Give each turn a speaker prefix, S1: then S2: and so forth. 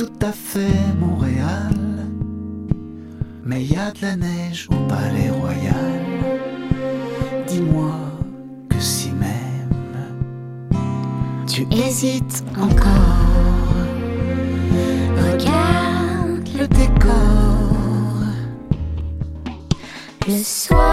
S1: tout à fait Montréal, mais y a de la neige au Palais Royal. Dis-moi que si même tu hésites encore, regarde le décor. Le soir